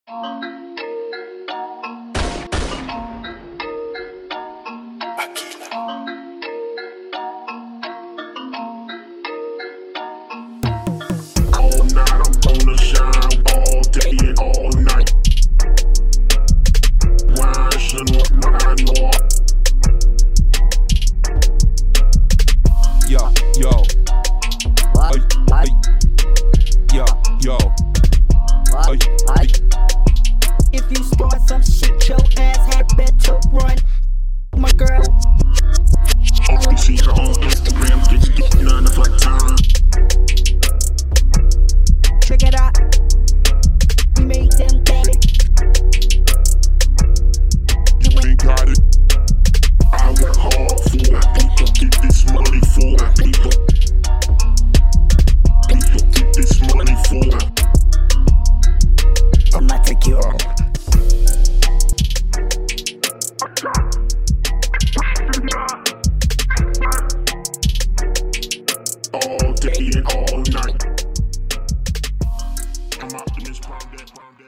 All night I'm gonna shine, all day and all night. Wine should not mine more. Yo, yo. What? What? Yo, yo. What? What? If you start some shit, your ass had better run. My girl, Only see her on Instagram, get none of her time. check it out. We made them daddy. You ain't got it. I work hard for it. People get this money for it. People get this money for it. I'ma take you out.